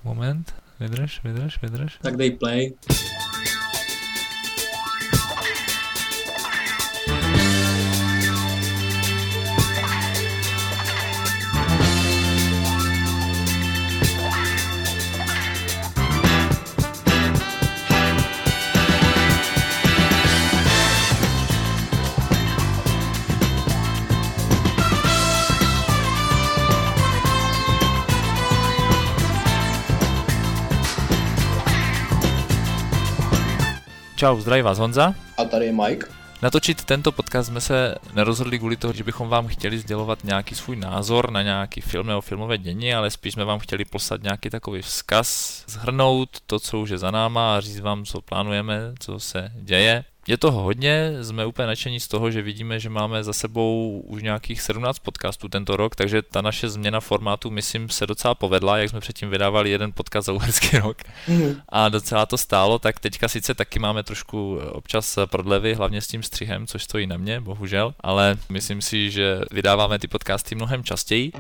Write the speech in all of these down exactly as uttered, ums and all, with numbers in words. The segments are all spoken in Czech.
Tak moment, vydrž, vydrž, vydrž. Tak dej play. Čau, zdraví vás Honza. A tady je Mike. Natočit tento podcast jsme se nerozhodli kvůli toho, že bychom vám chtěli sdělovat nějaký svůj názor na nějaký film nebo filmové dění, ale spíš jsme vám chtěli poslat nějaký takový vzkaz, shrnout to, co už je za náma a říct vám, co plánujeme, co se děje. Je toho hodně, jsme úplně nadšení z toho, že vidíme, že máme za sebou už nějakých sedmnáct podcastů tento rok, takže ta naše změna formátu, myslím, se docela povedla, jak jsme předtím vydávali jeden podcast za uherský rok mm. a docela to stálo, tak teďka sice taky máme trošku občas prodlevy, hlavně s tím střihem, což stojí na mě, bohužel, ale myslím si, že vydáváme ty podcasty mnohem častěji.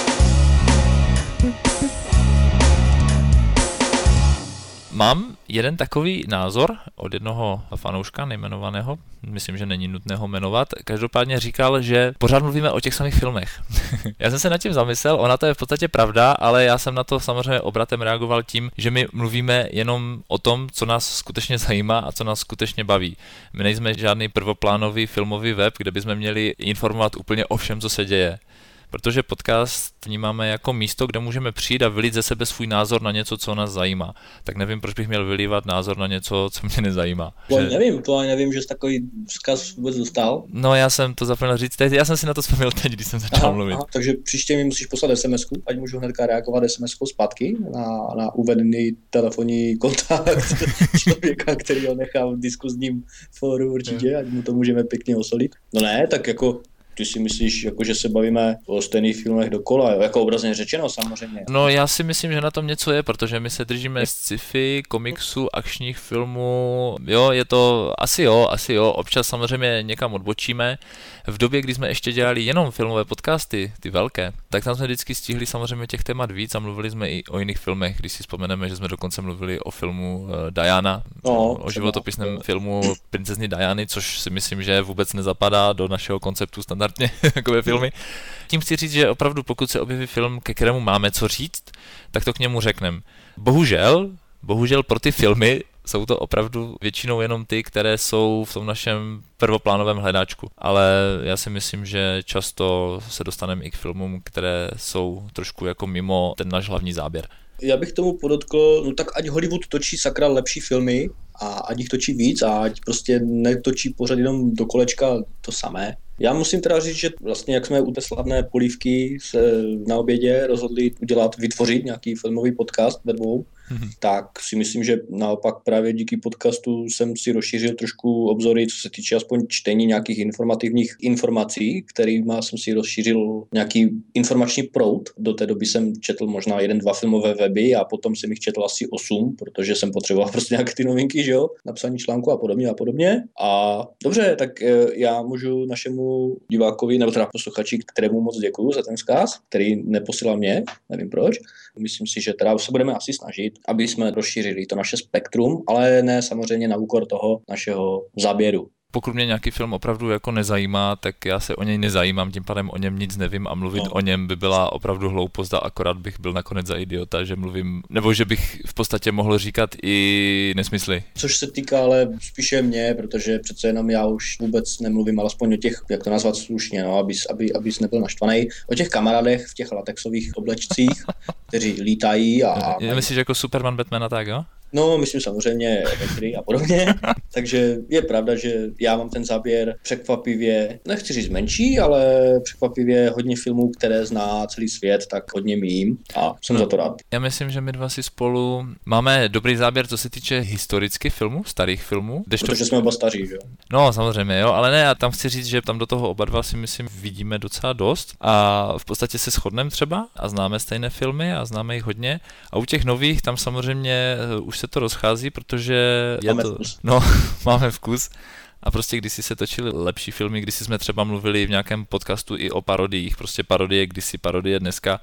Mám jeden takový názor od jednoho fanouška nejmenovaného, myslím, že není nutné ho jmenovat, každopádně říkal, že pořád mluvíme o těch samých filmech. Já jsem se nad tím zamyslel, ona to je v podstatě pravda, ale já jsem na to samozřejmě obratem reagoval tím, že my mluvíme jenom o tom, co nás skutečně zajímá a co nás skutečně baví. My nejsme žádný prvoplánový filmový web, kde bychom měli informovat úplně o všem, co se děje. Protože podcast vnímáme jako místo, kde můžeme přijít a vylít ze sebe svůj názor na něco, co nás zajímá. Tak nevím, proč bych měl vylívat názor na něco, co mě nezajímá. To že... nevím, to ani nevím, že jsi takový vzkaz vůbec dostal. No já jsem to zapomněl říct, teď, já jsem si na to vzpomněl teď, když jsem začal aha, mluvit. Aha, takže příště mi musíš poslat es em esku, ať můžu hnedka reagovat es em eskou zpátky na, na uvedený telefonní kontakt člověka, který ho nechá v diskuzním fóru určitě, je. Ať mu to můžeme pěkně osolit. No ne, tak jako... Ty si myslíš, jako, že se bavíme o stejných filmech dokola, jo? Jako obrazně řečeno samozřejmě. No já si myslím, že na tom něco je, protože my se držíme z sci-fi, komiksů, akčních filmů, jo, je to, asi jo, asi jo, občas samozřejmě někam odbočíme. V době, kdy jsme ještě dělali jenom filmové podcasty, ty velké, tak tam jsme vždycky stihli samozřejmě těch témat víc a mluvili jsme i o jiných filmech, když si vzpomeneme, že jsme dokonce mluvili o filmu uh, Diana, no, o životopisném filmu princezny Diany, což si myslím, že vůbec nezapadá do našeho konceptu standardně takové filmy. Tím chci říct, že opravdu pokud se objeví film, ke kterému máme co říct, tak to k němu řekneme. Bohužel, bohužel pro ty filmy jsou to opravdu většinou jenom ty, které jsou v tom našem prvoplánovém hledáčku. Ale já si myslím, že často se dostaneme i k filmům, které jsou trošku jako mimo ten náš hlavní záběr. Já bych tomu podotkl, no tak ať Hollywood točí sakra lepší filmy a ať jich točí víc a ať prostě netočí pořád jenom do kolečka to samé. Já musím teda říct, že vlastně jak jsme u té slavné polívky se na obědě rozhodli udělat, vytvořit nějaký filmový podcast ve dvou, mm-hmm. tak si myslím, že naopak právě díky podcastu jsem si rozšířil trošku obzory, co se týče aspoň čtení nějakých informativních informací, kterýma jsem si rozšířil nějaký informační proud. Do té doby jsem četl možná jeden, dva filmové weby a potom jsem jich četl asi osm, protože jsem potřeboval prostě nějaké ty novinky, že jo, napsaní článku a podobně a podobně. A dobře, tak já můžu našemu divákovi, nebo teda posluchači, kterému moc děkuju za ten vzkaz, který neposílal mě, nevím proč. Myslím si, že teda se budeme asi snažit, aby jsme rozšířili to naše spektrum, ale ne samozřejmě na úkor toho našeho záběru. Pokud mě nějaký film opravdu jako nezajímá, tak já se o něj nezajímám, tím pádem o něm nic nevím a mluvit no. o něm by byla opravdu hloupost a akorát bych byl nakonec za idiota, že mluvím, nebo že bych v podstatě mohl říkat i nesmysly. Což se týká ale spíše mě, protože přece jenom já už vůbec nemluvím, alespoň o těch, jak to nazvat slušně, no, abys, aby, abys nebyl naštvaný, o těch kamarádech v těch latexových oblečcích, kteří lítají a... Já myslíš jako Superman, Batman a tak, jo? No, myslím samozřejmě Avenger a podobně, takže je pravda, že já mám ten záběr překvapivě, nechci říct menší, ale překvapivě hodně filmů, které zná celý svět, tak hodně mím a jsem no, za to rád. Já myslím, že my dva si spolu máme dobrý záběr, co se týče historicky filmů, starých filmů. Protože to... jsme oba staří, že jo? No, samozřejmě, jo, ale ne, já tam chci říct, že tam do toho oba dva si myslím vidíme docela dost a v podstatě se shodneme třeba a známe stejné filmy a známe jich hodně a u těch nových tam samozřejmě už se to rozchází, protože je máme to... Vkus. No, máme vkus. A prostě kdysi se točily lepší filmy, kdysi jsme třeba mluvili v nějakém podcastu i o parodiích, prostě parodie kdysi, parodie dneska.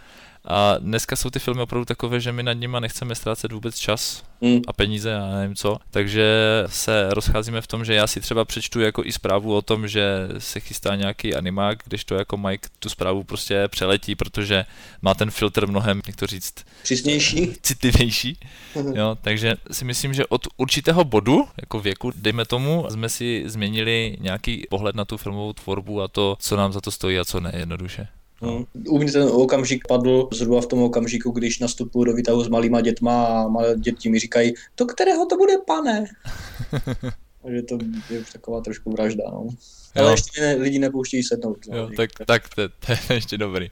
A dneska jsou ty filmy opravdu takové, že my nad nima nechceme ztrácet vůbec čas mm. a peníze a nevím co. Takže se rozcházíme v tom, že já si třeba přečtu jako i zprávu o tom, že se chystá nějaký animák, když to jako Mike tu zprávu prostě přeletí, protože má ten filtr mnohem, jak to říct, přísnější, citlivější. Jo, takže si myslím, že od určitého bodu, jako věku, dejme tomu, jsme si změnili nějaký pohled na tu filmovou tvorbu a to, co nám za to stojí a co ne, jednoduše. No. U mě ten okamžik padl zhruba v tom okamžiku, když nastupuju do výtahu s malýma dětma a malé děti mi říkají, do kterého to bude, pane? Takže to je už taková trošku vražda, no. Ale jo. Ještě ne, lidi nepouštějí sednout. No, jo, tak, tak to, to je ještě dobrý.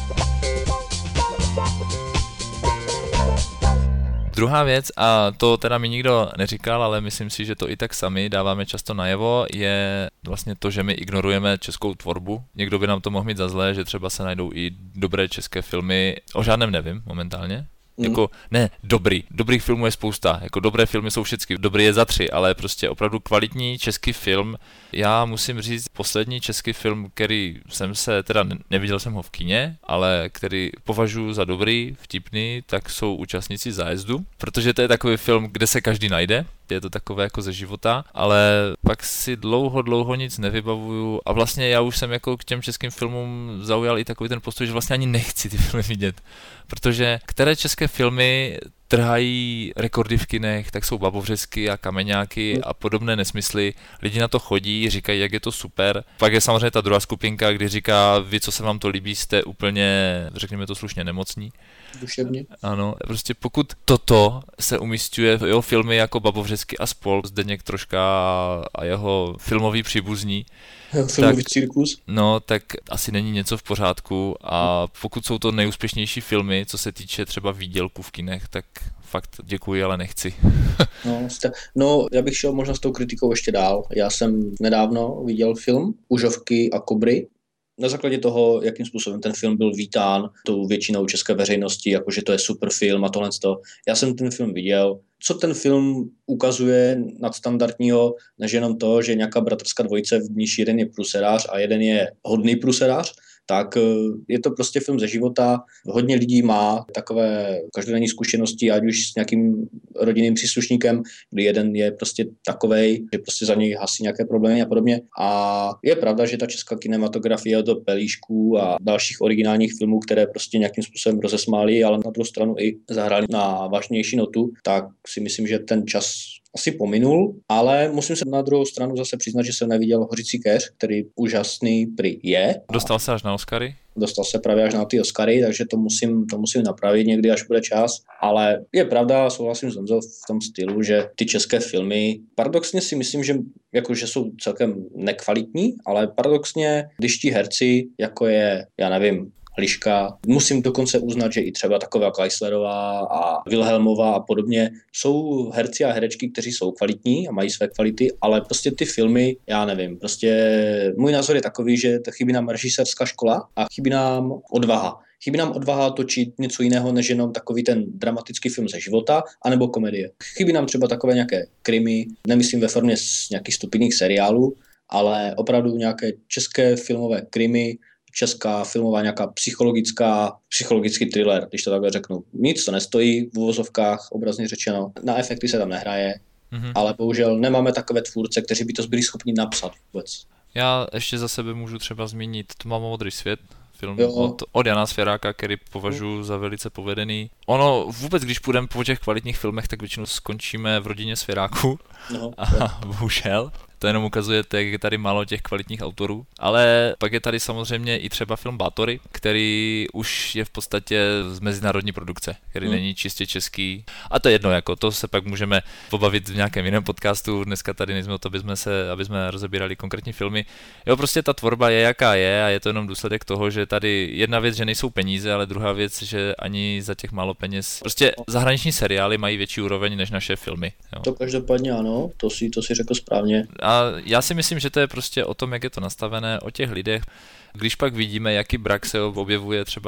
Druhá věc, a to teda mi nikdo neříkal, ale myslím si, že to i tak sami dáváme často najevo, je vlastně to, že my ignorujeme českou tvorbu. Někdo by nám to mohl mít za zlé, že třeba se najdou i dobré české filmy, o žádném nevím momentálně. Mm. Jako, ne, dobrý, dobrých filmů je spousta, jako dobré filmy jsou všechny, dobrý je za tři, ale prostě opravdu kvalitní český film. Já musím říct, poslední český film, který jsem se, teda neviděl jsem ho v kině, ale který považuji za dobrý, vtipný, tak jsou Účastníci zájezdu, protože to je takový film, kde se každý najde, je to takové jako ze života, ale pak si dlouho, dlouho nic nevybavuju a vlastně já už jsem jako k těm českým filmům zaujal i takový ten postoj, že vlastně ani nechci ty filmy vidět, protože které české filmy trhají rekordy v kinech, tak jsou Babovřesky a Kameňáky a podobné nesmysly. Lidi na to chodí, říkají, jak je to super. Pak je samozřejmě ta druhá skupinka, kdy říká, vy, co se vám to líbí, jste úplně, řekněme to slušně, nemocní. Duševně. Ano, prostě pokud toto se umísťuje v jeho filmy jako Babovřesky a spol, Zdeněk Troška a jeho filmový příbuzní, filmový tak, cirkus. No, tak asi není něco v pořádku a pokud jsou to nejúspěšnější filmy, co se týče třeba výdělku v kinech, tak fakt děkuji, ale nechci. no, no, já bych šel možná s tou kritikou ještě dál. Já jsem nedávno viděl film Užovky a kobry. Na základě toho, jakým způsobem ten film byl vítán tou většinou české veřejnosti, jakože to je super film a tohle. Já jsem ten film viděl. Co ten film ukazuje nadstandardního, než jenom to, že nějaká bratrská dvojice, v níž jeden je pruserář a jeden je hodný pruserář, tak je to prostě film ze života. Hodně lidí má takové každodenní zkušenosti, ať už s nějakým rodinným příslušníkem, kdy jeden je prostě takovej, že prostě za něj hasí nějaké problémy a podobně. A je pravda, že ta česká kinematografie od Pelíšků a dalších originálních filmů, které prostě nějakým způsobem rozesmály, ale na druhou stranu i zahrály na vážnější notu, tak si myslím, že ten čas asi pominul, ale musím se na druhou stranu zase přiznat, že jsem neviděl Hořící keř, který úžasný prý je. Dostal se až na Oscary? Dostal se právě až na ty Oscary, takže to musím, to musím napravit někdy, až bude čas. Ale je pravda, souhlasím s Honzou v tom stylu, že ty české filmy, paradoxně si myslím, že, jako, že jsou celkem nekvalitní, ale paradoxně, když ti herci, jako je, já nevím, Liška. Musím dokonce uznat, že i třeba taková Kleislerová a Wilhelmová a podobně jsou herci a herečky, kteří jsou kvalitní a mají své kvality, ale prostě ty filmy, já nevím, prostě můj názor je takový, že chybí nám režisérská škola a chybí nám odvaha. Chybí nám odvaha točit něco jiného, než jenom takový ten dramatický film ze života, anebo komedie. Chybí nám třeba takové nějaké krimi, nemyslím ve formě z nějakých stupidních seriálů, ale opravdu nějaké české filmové krimi, česká filmová nějaká psychologická, psychologický thriller, když to takhle řeknu. Nic to nestojí v uvozovkách, obrazně řečeno. Na efekty se tam nehraje, mm-hmm. ale bohužel nemáme takové tvůrce, kteří by to byli schopni napsat vůbec. Já ještě za sebe můžu třeba zmínit Tmavomodrý svět, film od, od Jana Svěráka, který považuji za velice povedený. Ono vůbec, když půjdeme po těch kvalitních filmech, tak většinou skončíme v rodině Svěráků. No, a bohužel. To jenom ukazuje, jak je tady málo těch kvalitních autorů. Ale pak je tady samozřejmě i třeba film Bátory, který už je v podstatě z mezinárodní produkce, který hmm. není čistě český. A to je jedno, jako to se pak můžeme pobavit v nějakém jiném podcastu. Dneska tady nejsme o to, aby jsme, se, aby jsme rozebírali konkrétní filmy. Jo, prostě ta tvorba je jaká je a je to jenom důsledek toho, že tady jedna věc, že nejsou peníze, ale druhá věc, že ani za těch málo peněz. Prostě zahraniční seriály mají větší úroveň než naše filmy. Jo. To každopádně ano, to si, to si řekl správně. A já si myslím, že to je prostě o tom, jak je to nastavené, o těch lidech. Když pak vidíme, jaký brak se objevuje třeba v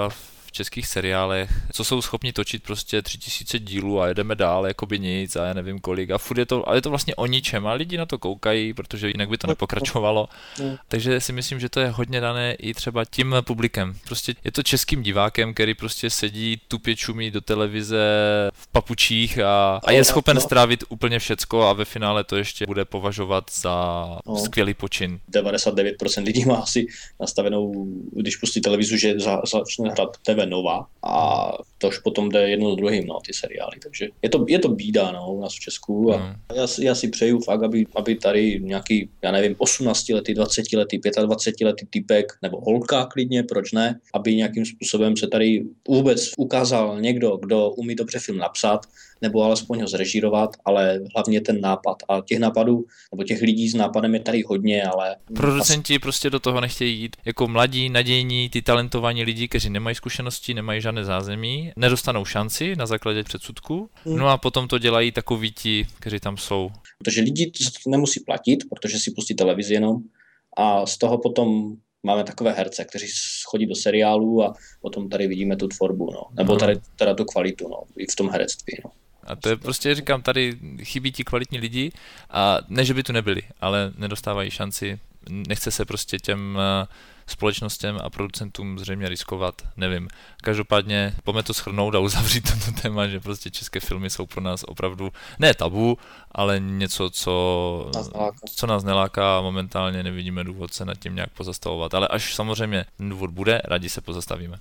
v českých seriálech, co jsou schopni točit prostě tři tisíce dílů a jedeme dál, jakoby nic a já nevím kolik a furt je to, ale je to vlastně o ničem a lidi na to koukají, protože jinak by to nepokračovalo. Takže si myslím, že to je hodně dané i třeba tím publikem. Prostě je to českým divákem, který prostě sedí tupě čumí do televize v papučích a, a je schopen strávit úplně všecko a ve finále to ještě bude považovat za no. skvělý počin. devadesát devět procent lidí má asi nastavenou, když pustí televizu, že za, začne hrát T V Nova a to už potom jde jedno s druhým, no, ty seriály. Takže je to, je to bída, no, u nás v Česku a mm. já, já si přeju fakt, aby, aby tady nějaký, já nevím, osmnáctiletý, dvacetiletý, dvacetiletý týpek nebo holka klidně, proč ne, aby nějakým způsobem se tady vůbec ukázal někdo, kdo umí dobře film napsat, nebo alespoň ho zrežírovat, ale hlavně ten nápad. A těch nápadů, nebo těch lidí s nápadem je tady hodně, ale... Producenti prostě do toho nechtějí jít. Jako mladí, nadějní, ty talentovaní lidi, kteří nemají zkušenosti, nemají žádné zázemí, nedostanou šanci na základě předsudků, hmm. no a potom to dělají takoví ti, kteří tam jsou. Protože lidi to nemusí platit, protože si pustí televizi jenom a z toho potom máme takové herce, kteří chodí do seriálů a potom tady vidíme tu tvorbu, no. Nebo tady teda tu kvalitu, no, i v tom herectví, no. A to je prostě, říkám, tady chybí ti kvalitní lidi a ne, že by tu nebyli, ale nedostávají šanci, nechce se prostě těm společnostem a producentům zřejmě riskovat, nevím. Každopádně pojďme to shrnout a uzavřít tento téma, že prostě české filmy jsou pro nás opravdu ne tabu, ale něco, co nás neláká, co nás neláká a momentálně nevidíme důvod se nad tím nějak pozastavovat. Ale až samozřejmě důvod bude, rádi se pozastavíme.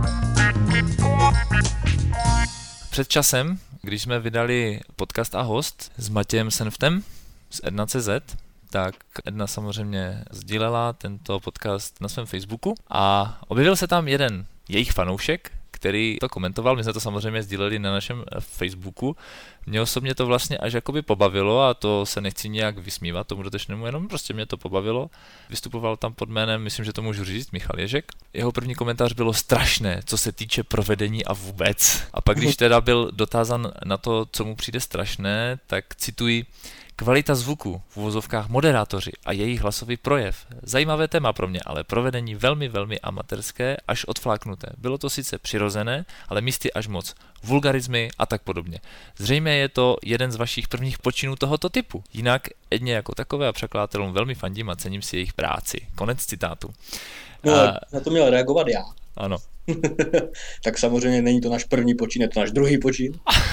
Před časem, když jsme vydali podcast a host s Matějem Senftem z Edna tečka cé zet, tak Edna samozřejmě sdílela tento podcast na svém Facebooku a objevil se tam jeden jejich fanoušek, který to komentoval, my jsme to samozřejmě sdíleli na našem Facebooku. Mě osobně to vlastně až jakoby pobavilo a to se nechci nějak vysmívat tomu dotečnému, jenom prostě mě to pobavilo. Vystupoval tam pod jménem, myslím, že to můžu říct, Michal Ježek. Jeho první komentář bylo strašné, co se týče provedení a vůbec. A pak když teda byl dotázan na to, co mu přijde strašné, tak cituji: kvalita zvuku, v uvozovkách moderátoři a jejich hlasový projev. Zajímavé téma pro mě, ale provedení velmi, velmi amatérské, až odfláknuté. Bylo to sice přirozené, ale místy až moc. Vulgarizmy a tak podobně. Zřejmě je to jeden z vašich prvních počinů tohoto typu. Jinak Edně jako takové a překladatelům velmi fandím a cením si jejich práci. Konec citátu. No, a... na to měl reagovat já. Ano. Tak samozřejmě není to náš první počin, je to náš druhý počin.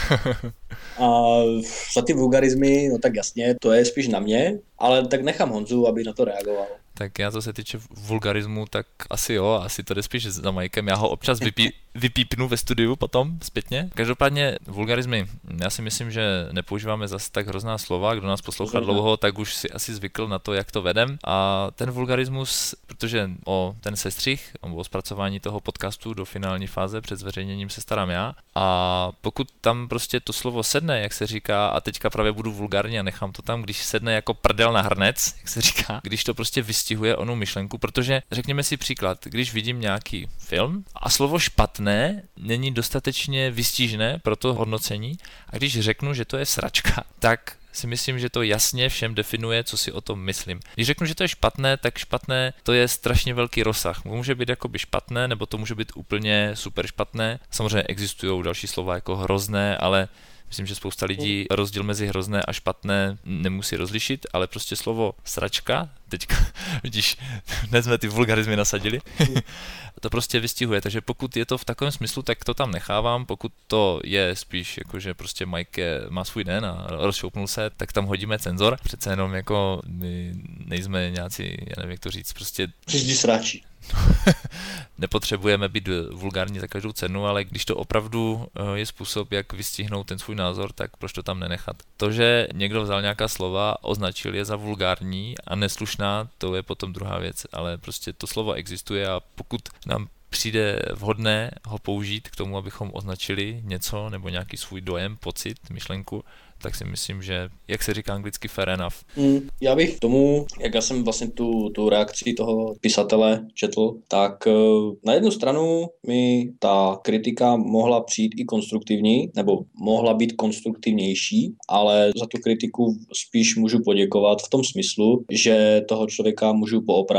A za ty vulgarizmy, no tak jasně, to je spíš na mě, ale tak nechám Honzu, aby na to reagoval. Tak já, co se týče vulgarismu, tak asi jo, asi to jde spíš za Majkem, já ho občas vypí, vypípnu ve studiu potom zpětně. Každopádně vulgarismy, já si myslím, že nepoužíváme zase tak hrozná slova, kdo nás poslouchá dlouho, tak už si asi zvykl na to, jak to vedem. A ten vulgarismus, protože o ten sestřih, o zpracování toho podcastu do finální fáze před zveřejněním se starám já. A pokud tam prostě to slovo sedne, jak se říká, a teďka právě budu vulgární a nechám to tam, když sedne jako prdel na hrnec, jak se říká, když to prostě vystihuje onu myšlenku, protože řekněme si příklad, když vidím nějaký film a slovo špatné není dostatečně vystižné pro to hodnocení a když řeknu, že to je sračka, tak si myslím, že to jasně všem definuje, co si o tom myslím. Když řeknu, že to je špatné, tak špatné to je strašně velký rozsah. Může být jakoby špatné, nebo to může být úplně super špatné. Samozřejmě existují další slova jako hrozné, ale myslím, že spousta lidí rozdíl mezi hrozné a špatné nemusí rozlišit, ale prostě slovo sračka, teďka vidíš, dnes jsme ty vulgarizmy nasadili, to prostě vystihuje, takže pokud je to v takovém smyslu, tak to tam nechávám, pokud to je spíš jako, že prostě Mike je, má svůj den a rozšoupnul se, tak tam hodíme cenzor, přece jenom jako my nejsme nějací, já nevím jak to říct, prostě... Vždy sráčí. Nepotřebujeme být vulgární za každou cenu, ale když to opravdu je způsob, jak vystihnout ten svůj názor, tak proč to tam nenechat? To, že někdo vzal nějaká slova, označil je za vulgární a neslušná, to je potom druhá věc, ale prostě to slovo existuje a pokud nám přijde vhodné ho použít k tomu, abychom označili něco nebo nějaký svůj dojem, pocit, myšlenku, tak si myslím, že, jak se říká anglicky, fair enough. Mm, já bych k tomu, jak já jsem vlastně tu, tu reakci toho pisatele četl, tak na jednu stranu mi ta kritika mohla přijít i konstruktivní, nebo mohla být konstruktivnější, ale za tu kritiku spíš můžu poděkovat v tom smyslu, že toho člověka můžu poopravit.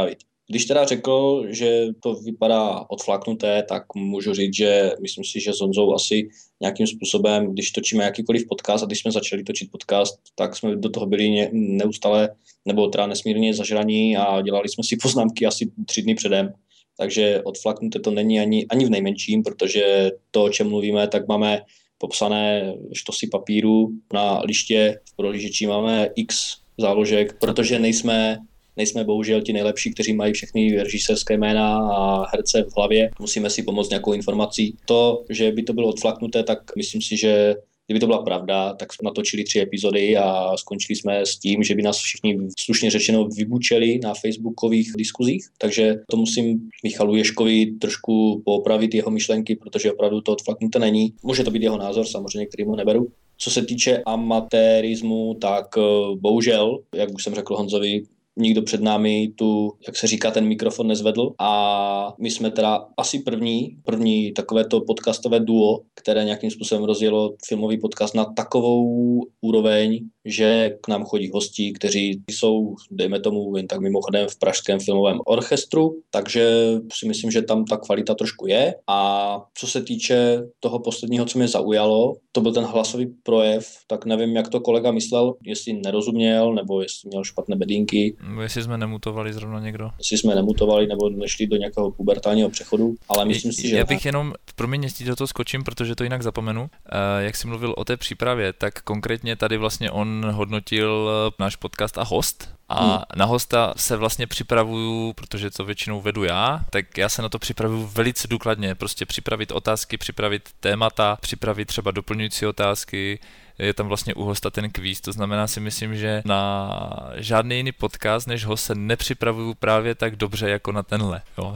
Když teda řekl, že to vypadá odflaknuté, tak můžu říct, že myslím si, že s Honzou asi nějakým způsobem, když točíme jakýkoliv podcast a když jsme začali točit podcast, tak jsme do toho byli neustále, nebo teda nesmírně zažraní a dělali jsme si poznámky asi tři dny předem. Takže odflaknuté to není ani, ani v nejmenším, protože to, o čem mluvíme, tak máme popsané štosy papíru na liště, v prohlížeči máme x záložek, protože nejsme Nejsme bohužel ti nejlepší, kteří mají všechny režisérské jména a herce v hlavě. Musíme si pomoct nějakou informací. To, že by to bylo odflaknuté, tak myslím si, že kdyby to byla pravda, tak jsme natočili tři epizody a skončili jsme s tím, že by nás všichni slušně řečeno vybučeli na facebookových diskuzích. Takže to musím Michalu Ješkovi trošku poopravit jeho myšlenky, protože opravdu to odflaknuté není. Může to být jeho názor, samozřejmě, který mu neberu. Co se týče amatérismu, tak bohužel, jak už jsem řekl Honzovi, nikdo před námi tu, jak se říká, ten mikrofon nezvedl a my jsme teda asi první, první takovéto podcastové duo, které nějakým způsobem rozjelo filmový podcast na takovou úroveň, že k nám chodí hosti, kteří jsou, dejme tomu, jen tak mimochodem v Pražském filmovém orchestru, takže si myslím, že tam ta kvalita trošku je. A co se týče toho posledního, co mě zaujalo, to byl ten hlasový projev, tak nevím, jak to kolega myslel, jestli nerozuměl, nebo jestli měl špatné bedínky. Nebo jestli jsme nemutovali zrovna někdo. Jestli jsme nemutovali, nebo nešli do nějakého pubertálního přechodu, ale myslím si, že... Já bych jenom, promiň, jestli do toho skočím, protože to jinak zapomenu. Uh, jak jsi mluvil o té přípravě, tak konkrétně tady vlastně on hodnotil náš podcast a host. A hmm. na hosta se vlastně připravuju, protože to většinou vedu já, tak já se na to připravuju velice důkladně. Prostě připravit otázky, připravit témata, připravit třeba doplňující otázky. Je tam vlastně u hosta ten kvíz, to znamená si myslím, že na žádný jiný podcast než host se nepřipravuju právě tak dobře jako na tenhle. Jo.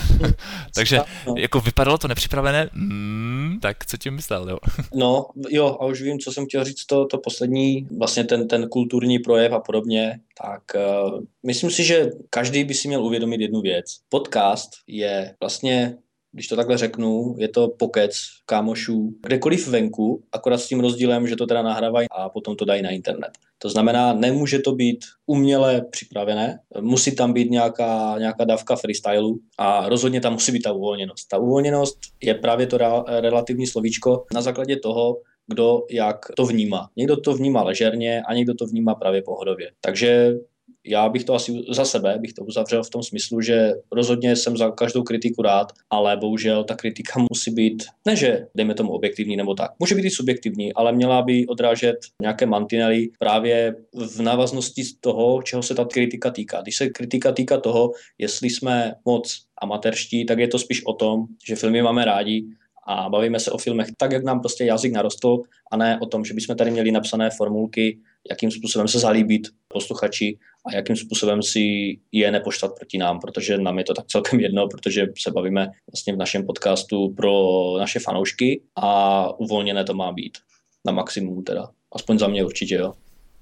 Takže jako vypadalo to nepřipravené, mm, tak co tím myslel, jo? No jo, a už vím, co jsem chtěl říct, to, to poslední, vlastně ten, ten kulturní projev a podobně, tak uh, myslím si, že každý by si měl uvědomit jednu věc. Podcast je vlastně, když to takhle řeknu, je to pokec kámošů kdekoliv venku, akorát s tím rozdílem, že to teda nahrávají a potom to dají na internet. To znamená, nemůže to být uměle připravené, musí tam být nějaká, nějaká dávka freestylu a rozhodně tam musí být ta uvolněnost. Ta uvolněnost je právě to re- relativní slovíčko na základě toho, kdo jak to vnímá. Někdo to vnímá ležerně a někdo to vnímá právě pohodově. Takže já bych to asi za sebe, bych to uzavřel v tom smyslu, že rozhodně jsem za každou kritiku rád, ale bohužel ta kritika musí být, ne že dejme tomu objektivní nebo tak, může být i subjektivní, ale měla by odrážet nějaké mantinely právě v návaznosti z toho, čeho se ta kritika týká. Když se kritika týká toho, jestli jsme moc amatérští, tak je to spíš o tom, že filmy máme rádi a bavíme se o filmech tak, jak nám prostě jazyk narostl, a ne o tom, že bychom tady měli napsané formulky, jakým způsobem se zalíbit posluchači a jakým způsobem si je nepoštvat proti nám, protože nám je to tak celkem jedno, protože se bavíme vlastně v našem podcastu pro naše fanoušky a uvolněné to má být na maximum teda. Aspoň za mě určitě, jo.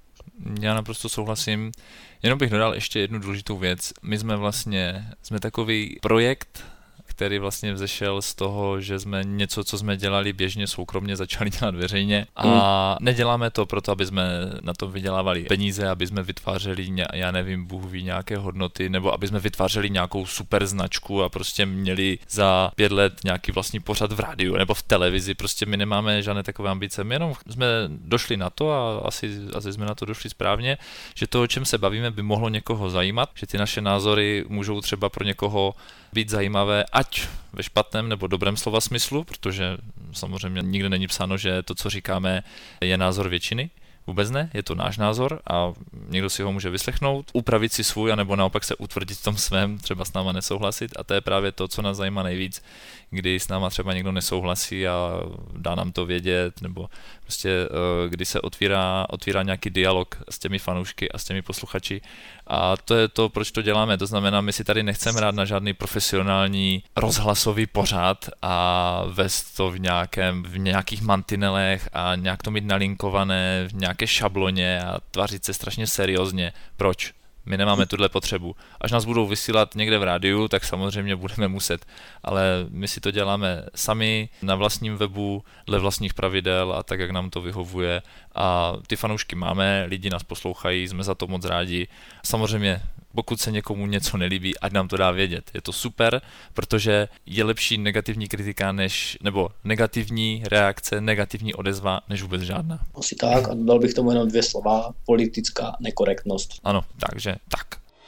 Já naprosto souhlasím. Jenom bych dodal ještě jednu důležitou věc. My jsme vlastně, jsme takový projekt, který vlastně vzešel z toho, že jsme něco, co jsme dělali běžně soukromně, začali dělat veřejně a mm. neděláme to proto, aby jsme na tom vydělávali peníze, aby jsme vytvářeli, já nevím, Bůh ví, nějaké hodnoty, nebo aby jsme vytvářeli nějakou super značku a prostě měli za pět let nějaký vlastní pořad v rádiu nebo v televizi, prostě my nemáme žádné takové ambice, my jenom jsme došli na to a asi, asi jsme na to došli správně, že to, o čem se bavíme, by mohlo někoho zajímat, že ty naše názory můžou třeba pro někoho být zajímavé, ať ve špatném nebo dobrém slova smyslu, protože samozřejmě nikde není psáno, že to, co říkáme, je názor většiny. Vůbec ne, je to náš názor a někdo si ho může vyslechnout, upravit si svůj, anebo naopak se utvrdit v tom svém, třeba s náma nesouhlasit, a to je právě to, co nás zajímá nejvíc, kdy s náma třeba někdo nesouhlasí a dá nám to vědět, nebo prostě kdy se otvírá, otvírá nějaký dialog s těmi fanoušky a s těmi posluchači, a to je to, proč to děláme. To znamená, my si tady nechceme hrát na žádný profesionální rozhlasový pořad a vést to v, nějakém, v nějakých mantinelech a nějak to mít nalinkované v nějaké šabloně a tvářit se strašně seriózně. Proč? My nemáme tuhle potřebu. Až nás budou vysílat někde v rádiu, tak samozřejmě budeme muset. Ale my si to děláme sami, na vlastním webu, dle vlastních pravidel a tak, jak nám to vyhovuje. A ty fanoušky máme, lidi nás poslouchají, jsme za to moc rádi. Samozřejmě Pokud se někomu něco nelíbí, ať nám to dá vědět. Je to super, protože je lepší negativní kritika, než, nebo negativní reakce, negativní odezva, než vůbec žádná. Asi tak, a dodal bych tomu jenom dvě slova, politická nekorektnost. Ano, takže tak.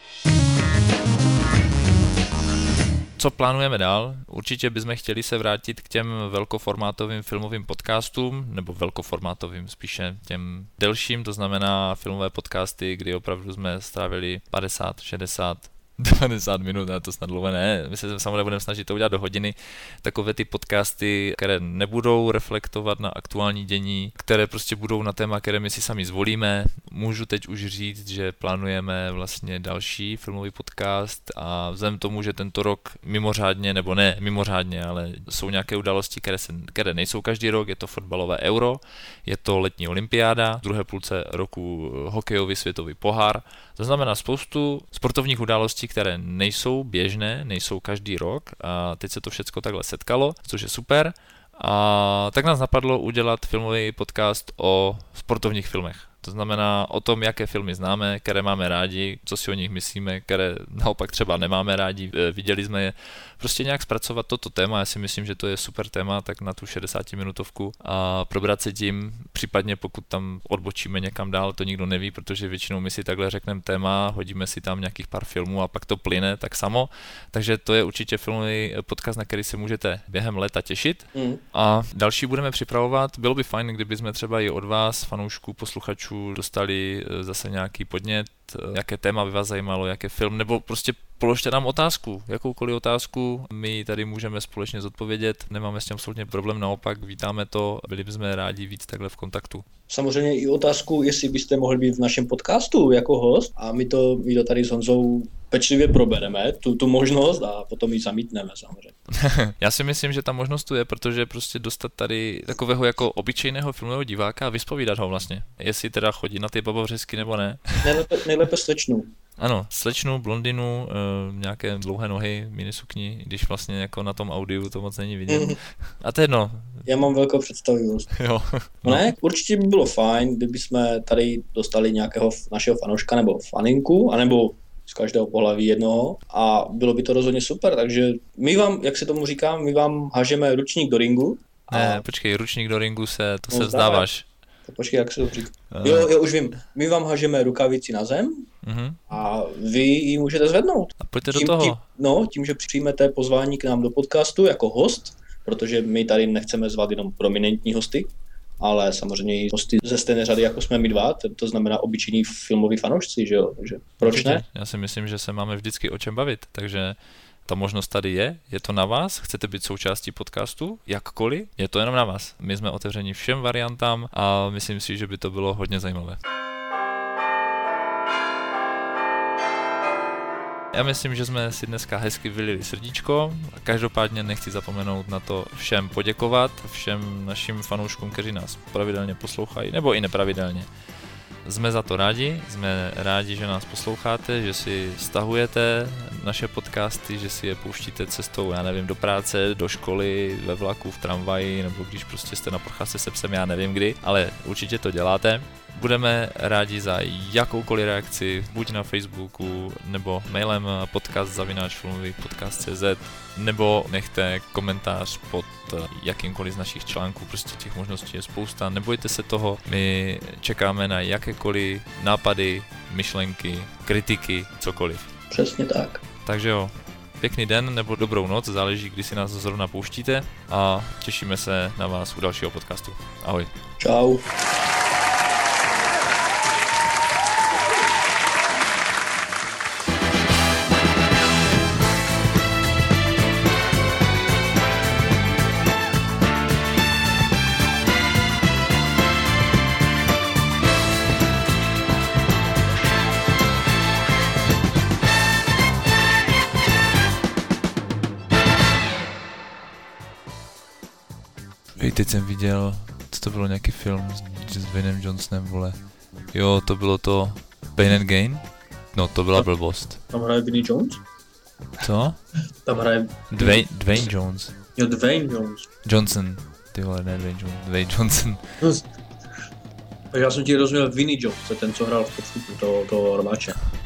Co plánujeme dál? Určitě bychom chtěli se vrátit k těm velkoformátovým filmovým podcastům, nebo velkoformátovým spíše těm delším, to znamená filmové podcasty, kdy opravdu jsme strávili padesát, šedesát, devadesát minut, a to snad dlouho ne, my se samozřejmě budeme snažit to udělat do hodiny, takové ty podcasty, které nebudou reflektovat na aktuální dění, které prostě budou na téma, které my si sami zvolíme. Můžu teď už říct, že plánujeme vlastně další filmový podcast a vzhledem tomu, že tento rok mimořádně, nebo ne mimořádně, ale jsou nějaké události, které, se, které nejsou každý rok, je to fotbalové euro, je to letní olympiáda, v druhé půlce roku hokejový světový pohár, to znamená spoustu sportovních událostí, které nejsou běžné, nejsou každý rok a teď se to všecko takhle setkalo, což je super. A tak nás napadlo udělat filmový podcast o sportovních filmech. To znamená o tom, jaké filmy známe, které máme rádi, co si o nich myslíme, které naopak třeba nemáme rádi, viděli jsme je. Prostě nějak zpracovat toto téma, já si myslím, že to je super téma, tak na tu šedesátiminutovku a probrat se tím, případně pokud tam odbočíme někam dál, to nikdo neví, protože většinou my si takhle řekneme téma, hodíme si tam nějakých pár filmů a pak to plyne tak samo, takže to je určitě filmový podcast, na který se můžete během léta těšit. Mm. A další budeme připravovat, bylo by fajn, kdyby jsme třeba i od vás, fanoušků, posluchačů, dostali zase nějaký podnět, jaké téma by vás zajímalo, jaký film, nebo prostě položte nám otázku, jakoukoliv otázku, my ji tady můžeme společně zodpovědět, nemáme s tím absolutně problém, naopak vítáme to, byli bychom rádi víc takhle v kontaktu. Samozřejmě i otázku, jestli byste mohli být v našem podcastu jako host a my to, my to tady s Honzou pečlivě probereme, tu, tu možnost a potom ji zamítneme samozřejmě. Já si myslím, že ta možnost tu je, protože prostě dostat tady takového jako obyčejného filmového diváka a vyspovídat ho vlastně, jestli teda chodí na ty babovřesky nebo ne. Nejlépe, nejlépe slečnu. Ano, slečnu, blondinu, e, nějaké dlouhé nohy, minisukni, když vlastně jako na tom audiu to moc není vidět. Mm. A to je jedno. Já mám velkou představivost. Jo. No. Ne, určitě by bylo fajn, kdyby jsme tady dostali nějakého našeho fanouška nebo faninku, anebo z každého pohlaví jednoho a bylo by to rozhodně super, takže my vám, jak se tomu říkám, my vám hažeme ručník do ringu. A... Ne, počkej, ručník do ringu se, to no, se vzdáváš. Tak počkej, jak se to říká. Uh. Jo, jo, už vím. My vám hažeme rukavici na zem uh-huh. a vy ji můžete zvednout. A pojďte tím, do toho. Tím, no, tím, že přijmete pozvání k nám do podcastu jako host, protože my tady nechceme zvat jenom prominentní hosty, ale samozřejmě i hosty ze stejné řady, jako jsme my dva, to znamená obyčejní filmoví fanoušci, že jo, takže proč Určitě. Ne? Já si myslím, že se máme vždycky o čem bavit, takže ta možnost tady je, je to na vás, chcete být součástí podcastu, jakkoliv, je to jenom na vás. My jsme otevřeni všem variantám a myslím si, že by to bylo hodně zajímavé. Já myslím, že jsme si dneska hezky vylili srdíčko. Každopádně nechci zapomenout na to všem poděkovat, všem našim fanouškům, kteří nás pravidelně poslouchají, nebo i nepravidelně. Jsme za to rádi, jsme rádi, že nás posloucháte, že si stahujete naše podcasty, že si je pouštíte cestou, já nevím, do práce, do školy, ve vlaku, v tramvaji, nebo když prostě jste na procházce se psem, já nevím kdy, ale určitě to děláte. Budeme rádi za jakoukoliv reakci, buď na Facebooku, nebo mailem podcast zavináč filmový podcast tečka cé zet, nebo nechte komentář pod jakýmkoliv z našich článků, prostě těch možností je spousta, nebojte se toho, my čekáme na jakékoliv nápady, myšlenky, kritiky, cokoliv. Přesně tak. Takže jo, pěkný den nebo dobrou noc, záleží, kdy si nás zrovna pouštíte a těšíme se na vás u dalšího podcastu. Ahoj. Čau. Teď jsem viděl, co to bylo, nějaký film s, s Dwaynem Johnsonem, vole. Jo, to bylo to Pain and Gain? No, to byla blbost. Tam hraje Vinnie Jones? Co? Tam hraje... Dwayne, Dwayne Jones. Jo, Dwayne Jones. Johnson. Ty vole, ne Dwayne Jones, Dwayne Johnson. Já jsem ti rozuměl Vinnie Jones, ten, co hrál v podfuku toho, toho rváče.